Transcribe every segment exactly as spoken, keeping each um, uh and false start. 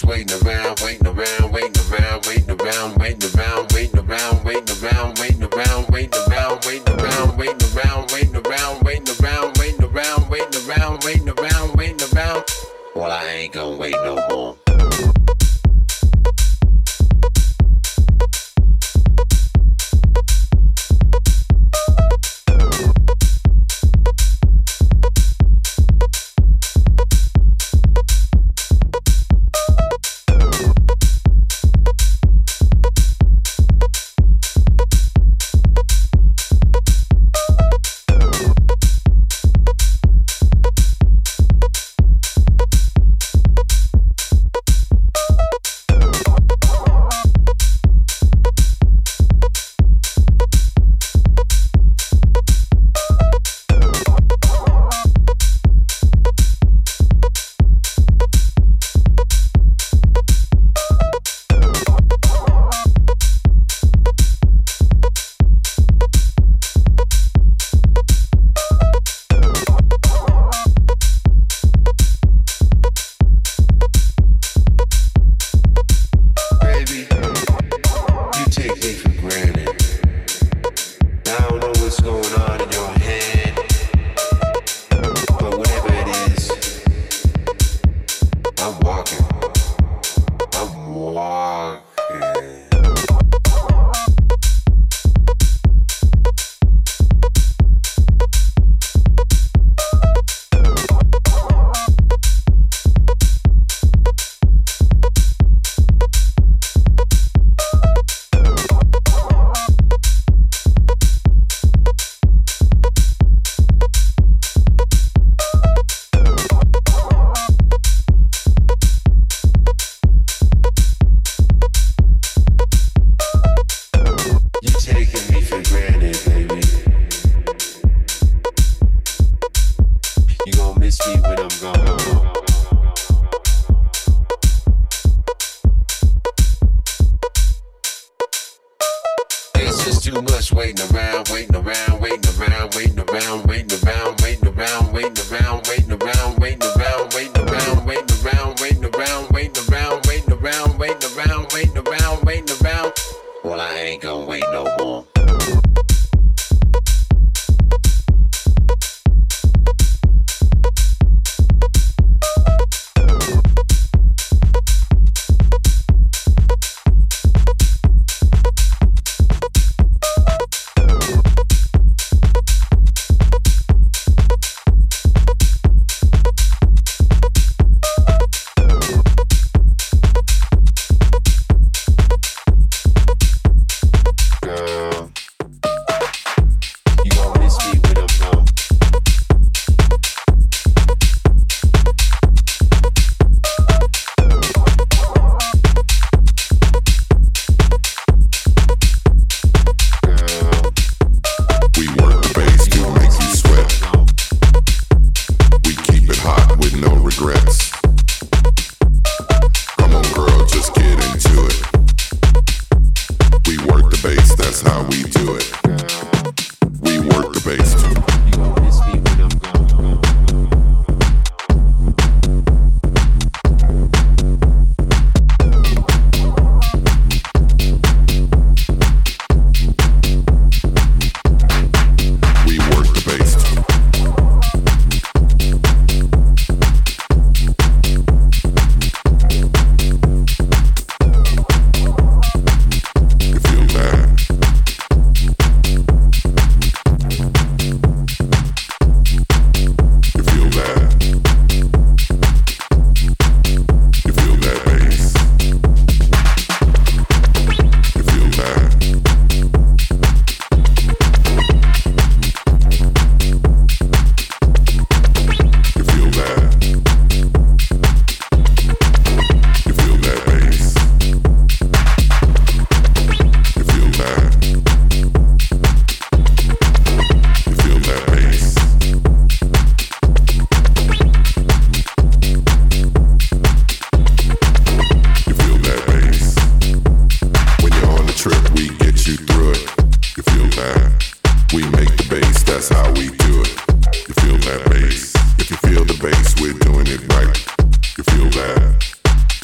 much waiting around, waiting around, waiting around, waiting around, waiting around, waiting around, waiting around, waiting around, waiting around, waiting around, waiting around, waiting around, waiting around, waiting around, waiting around, waiting around, waiting around. Well, I ain't gonna wait no more.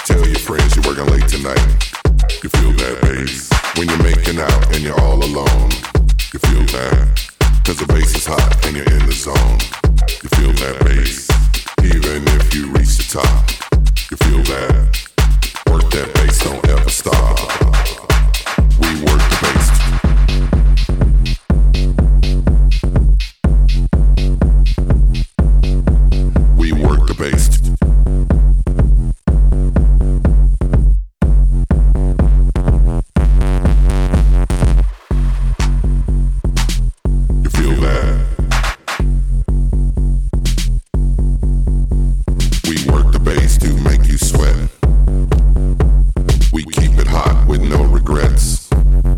Tell your friends you're working late tonight. You feel that bass. When you're making out and you're all alone. You feel that. Cause the bass is hot and you're in the zone. You feel that bass. Even if you reach the top. You feel that. Work that bass, don't ever stop. We work the bass. We work the bass. You feel that? We work the bass to make you sweat. We keep it hot with no regrets.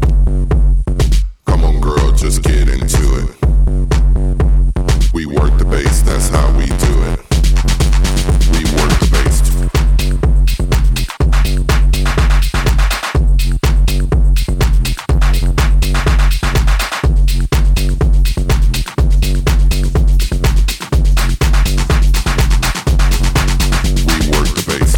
Come on, girl, just get into it. We work the bass, that's how we do it. We work the bass. We work the bass.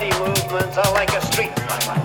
body movements are like a street fight.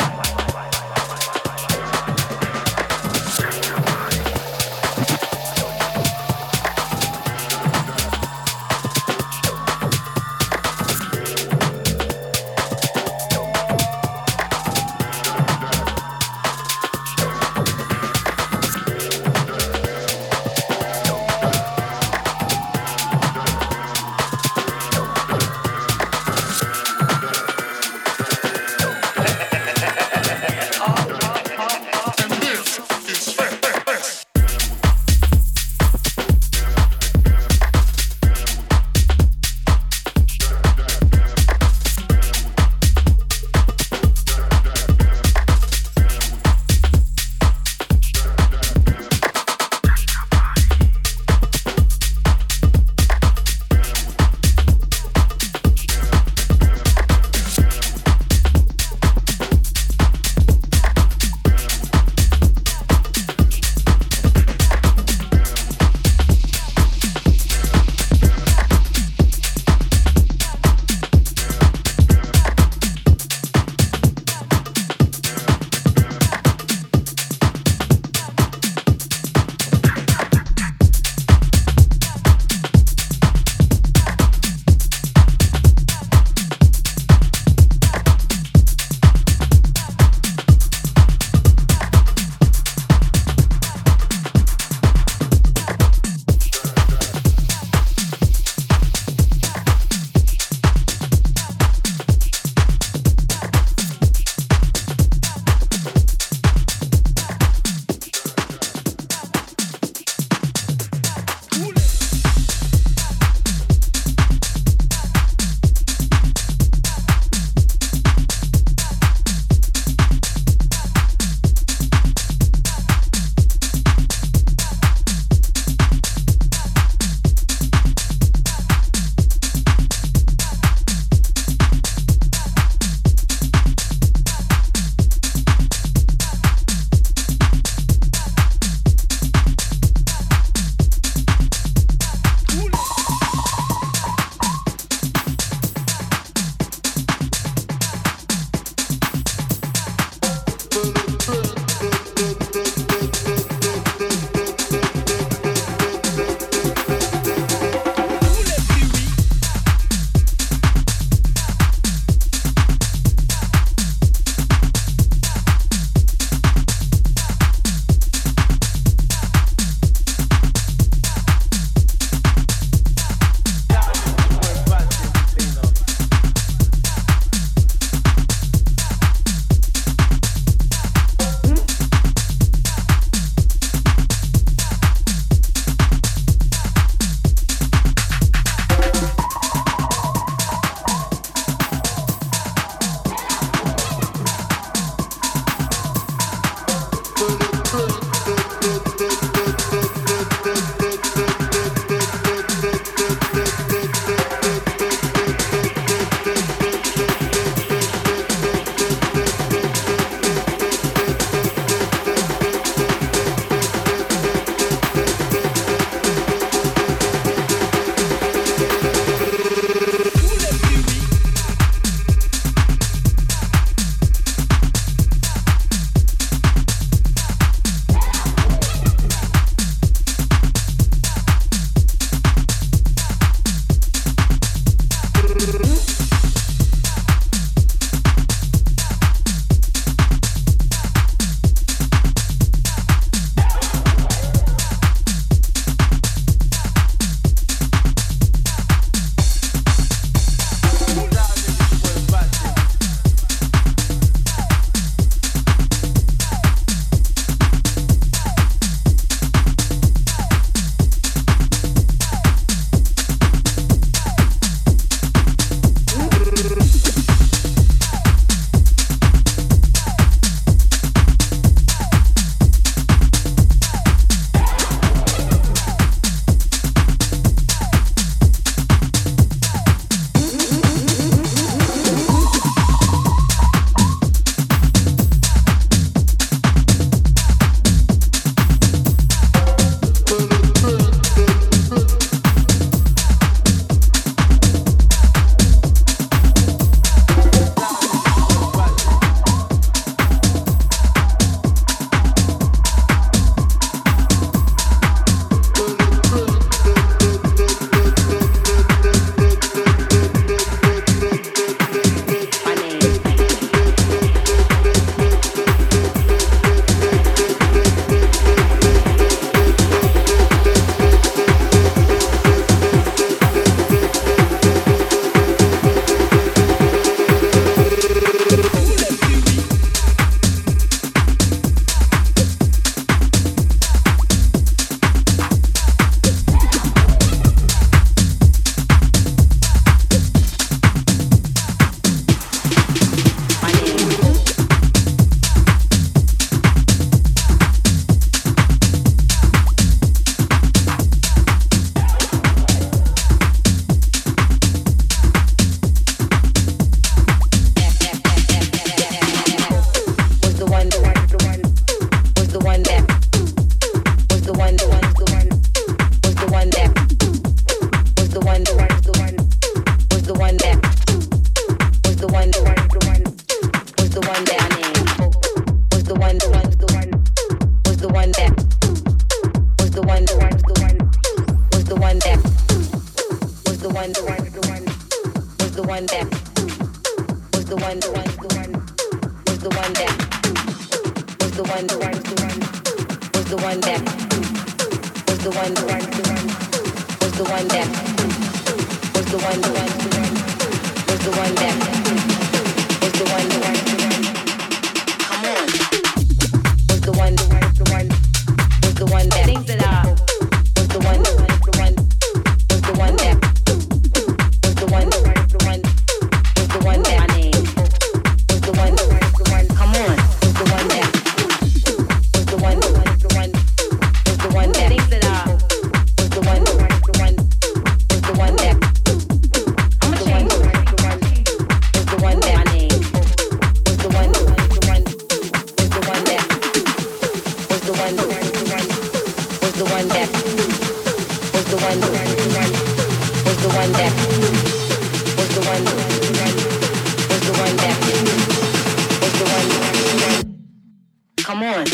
one that was the one the one the one was the one that was the one the one the one was the one that was the one the one the one was the one that was the one the one the one was the one that was the one the one the one was the one that was the one the one the one come on was the one the one the one was the one that things that are was the one the one the one was the one that was the one the one the one was the one that I named was the one the one the one come on was the one that was the one the one the one was the one that things that are was the one the one the one was the one that I'm the one the one the one was the one that I named was the one the one the one was the one that was the one the one the one was the one that was the one the one the one was the one that was the one the one the one was the one that was the one the one the one come on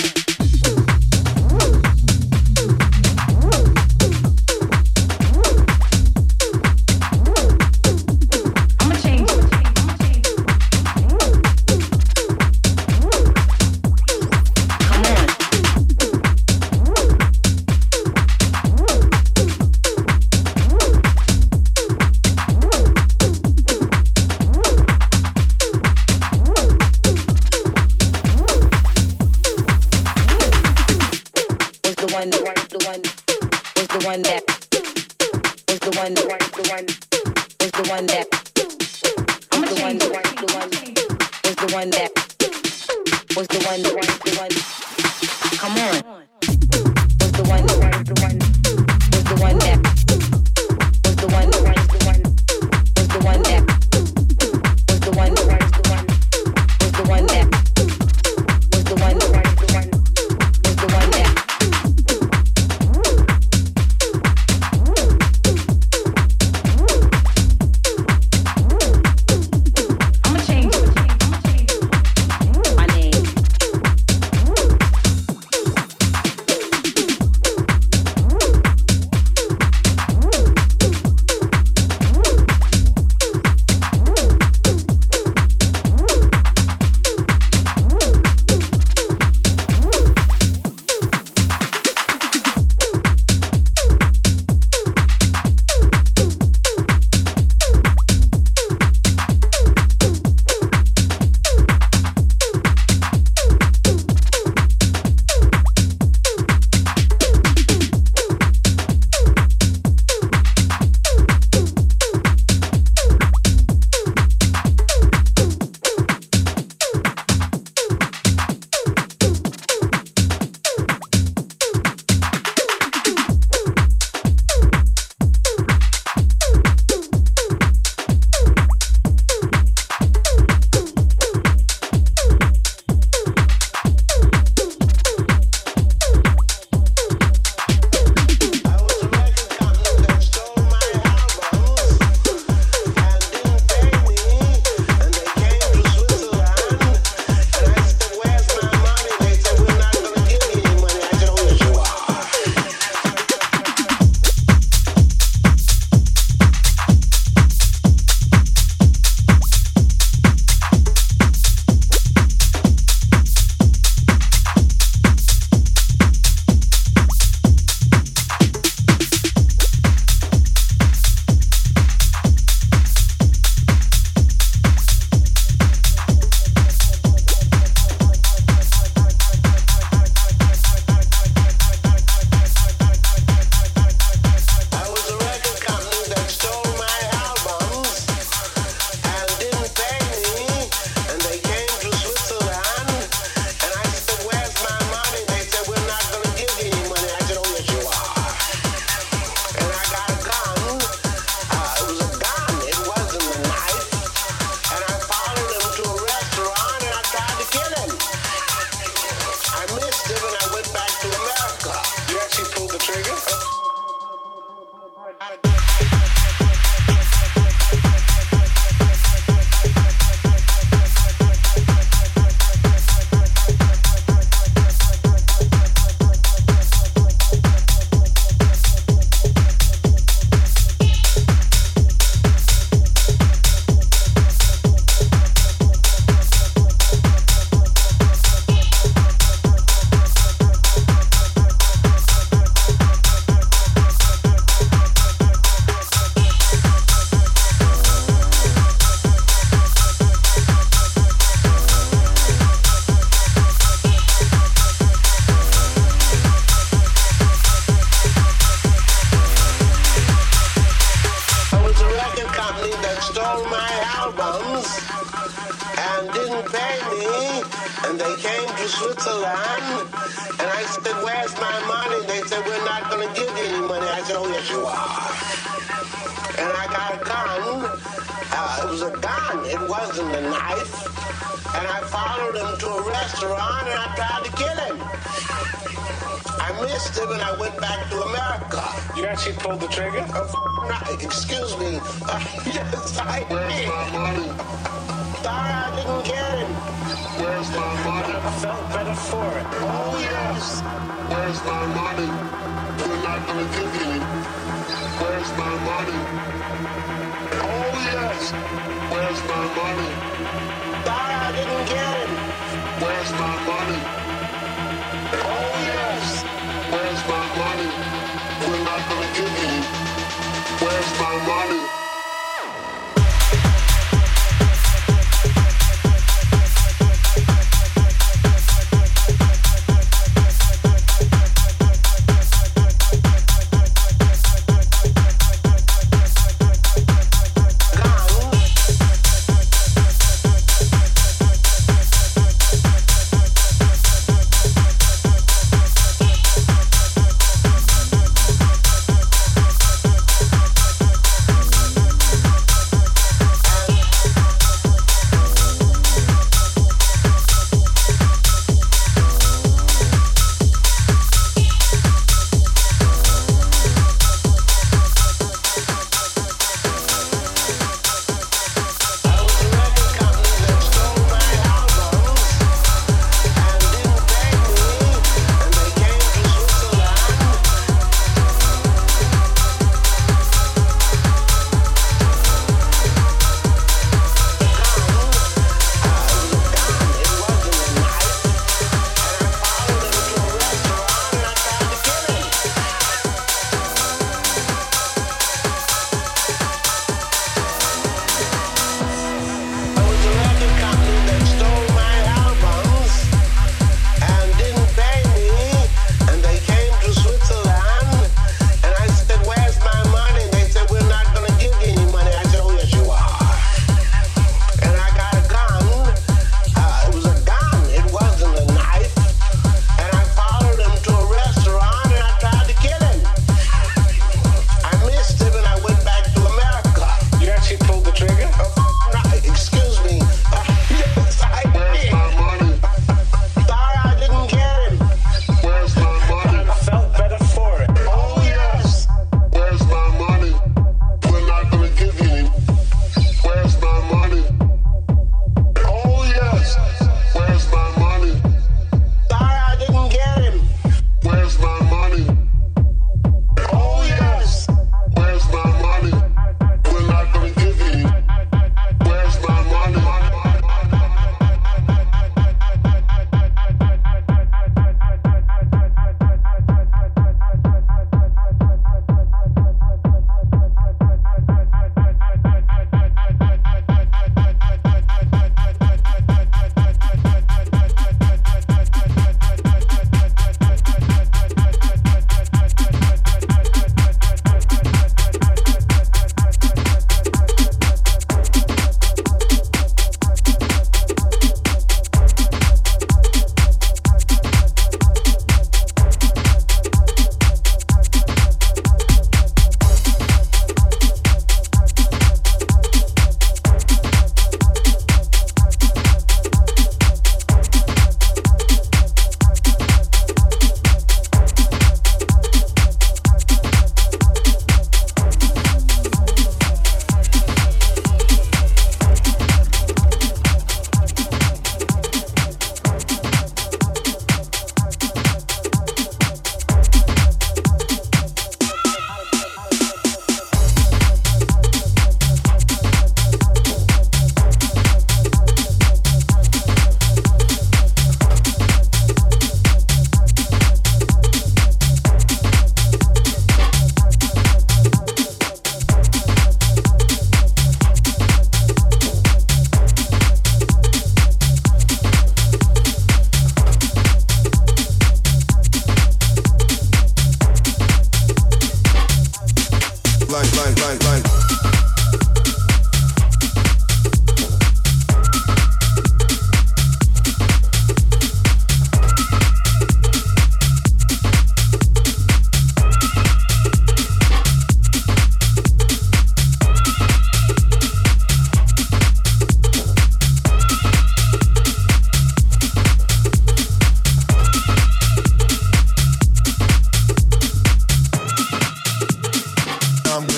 stole my albums and didn't pay me, and they came to Switzerland, and I said, where's my money? They said, we're not going to give you any money. I said, oh, yes, you are. And I got a gun. Uh, it was a gun. It wasn't a knife. And I followed him to a restaurant, and I tried to kill him. I missed him, and I went back to America. You actually pulled the trigger? Uh, no, excuse me. Uh, yes, I did. Where's my money? Sorry, I didn't get him. Where's my money? I felt better for it. Oh, yes. Where's my money? We're not gonna give you any. Where's my money? Oh yes. Where's my money? Sorry, I didn't get him. Where's my money? Oh yes. Where's my money? We're not gonna give you any. Where's my money?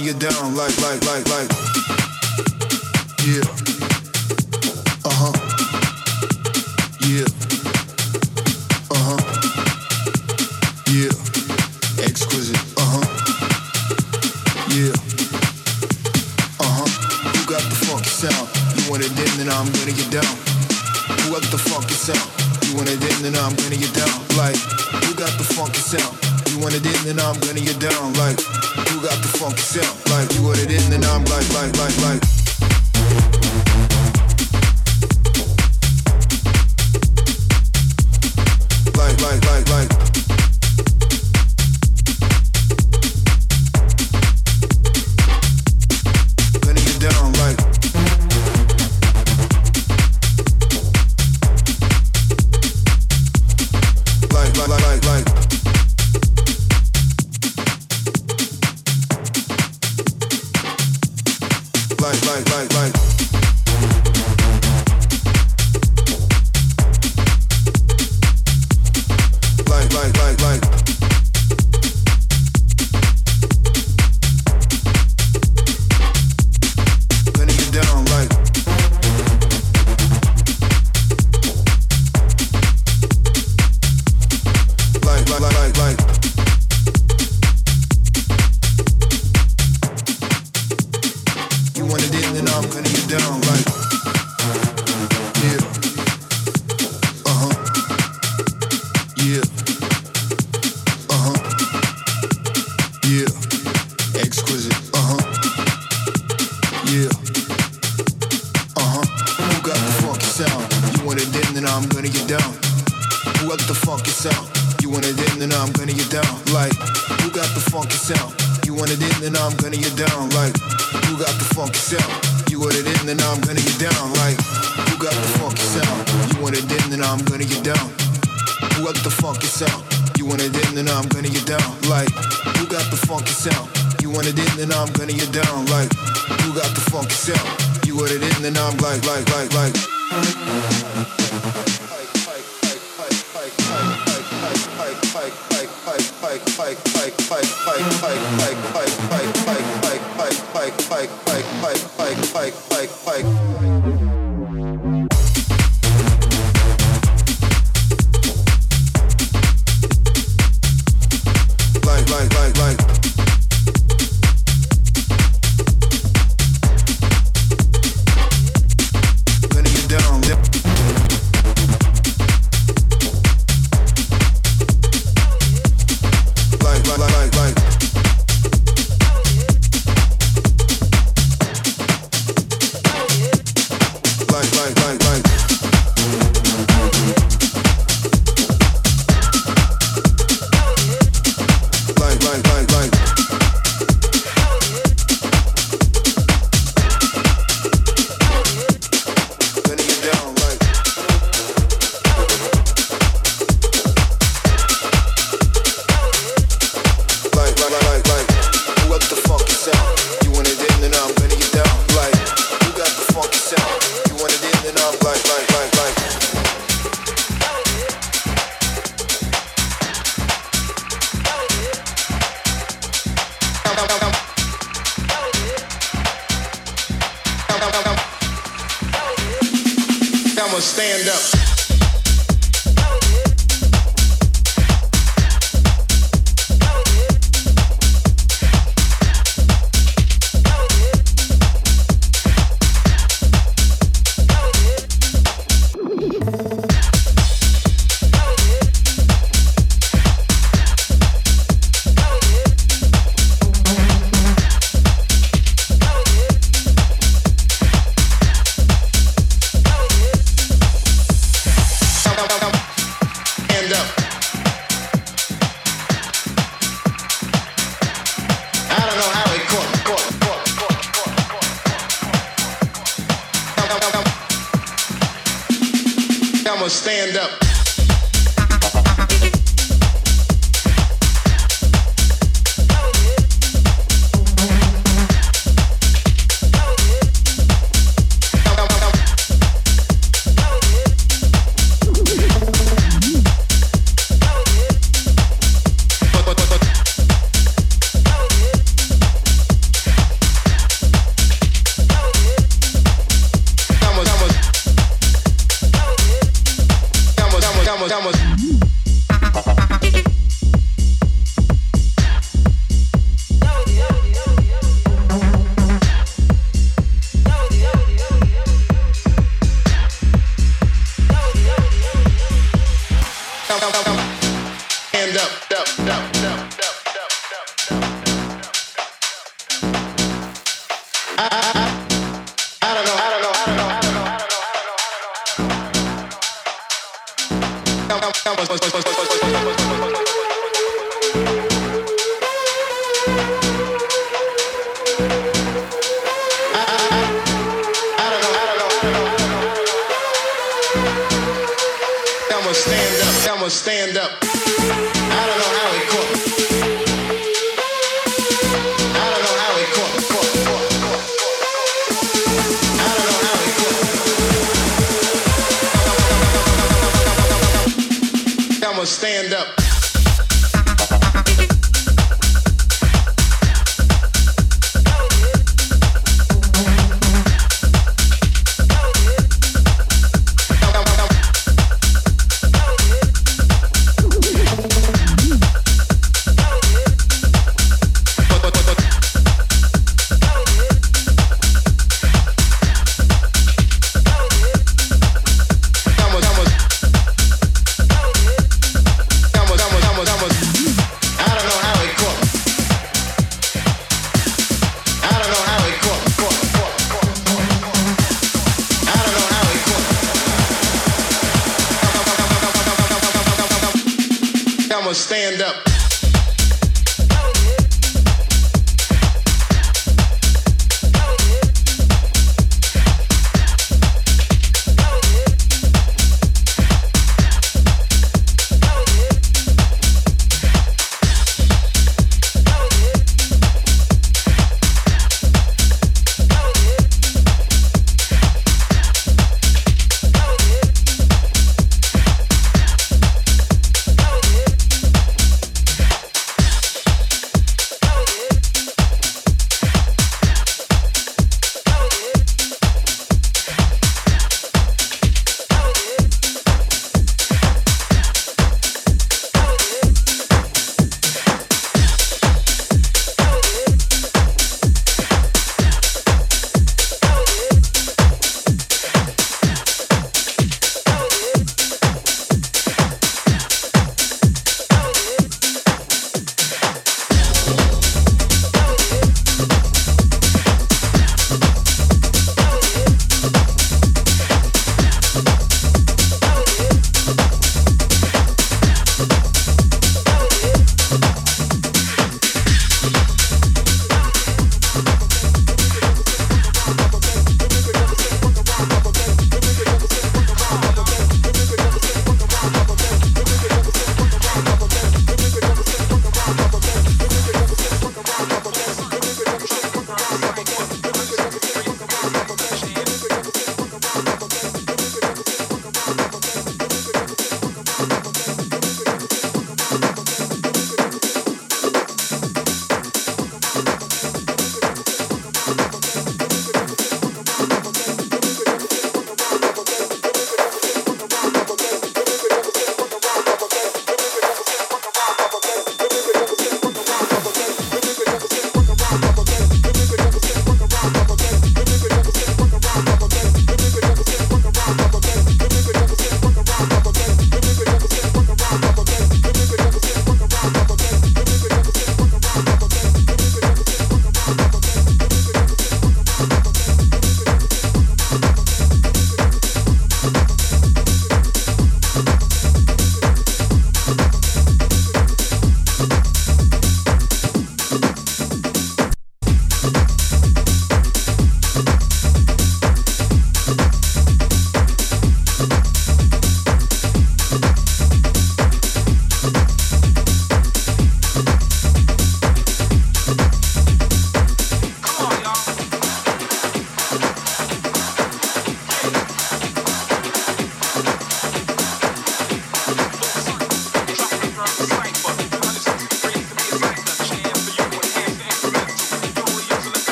gunning you down like, like, like, like. Yeah. Uh-huh. Yeah. Uh-huh. Yeah. Exquisite. Uh-huh. Yeah. Uh-huh. You got the funky sound. You want it in, then I'm gunning you down. You got the funky sound. You want it in, then I'm gunning you down. Like, you got the funky sound. You want it in, then I'm gunning you down. Like, you got the funky sound. Like, you want it in, then I'm like, like, like, like. Like, like, like, like. Gunning you down, like. Like, like, like, like. Like, like, like, like. Like, like, like, like. Gunning you down, like. Like, like, like, like, like. You want it in, then I'm gunning you down, like. Yeah. Uh-huh. Yeah. Uh-huh. Yeah. Exquisite. Uh-huh. Yeah. Uh-huh. You got the funky sound. You want it in, then I'm gunning you down. You got the funky sound. You want it in, then I'm gunning you down. Like, you got the funky sound. You want it in, then I'm gunning you down. Like, you got the funky sound. You want it in, then I'm gunning you down. Like, you got the funky sound. You want it in, then I'm gunning you down. You got the funky sound. You want it in, then I'm gunning you down. Like, you got the funky sound. You want it in, then I'm gunning you down. Like, you got the funky sound. You want it in, then I'm like, like, like, like. Like, like, like, like. Gunning you down. Like, like, like, like. Like, like, like, like. Like, like, like, like. Gunning you down, like. Like, like, like, like, like. You got the funky sound. You want it in, then I'm gunning you down. Like, you got the funky sound. You want it in, then I'm like, like, like, like. I'ma stand up. Stand up. I don't know how he caught, caught, caught, caught, caught, caught. I'ma stand up. Stand up. I don't know how he caught. I don't know how he caught. caught, caught, caught. I don't know how he caught. I'ma stand up. Stand up.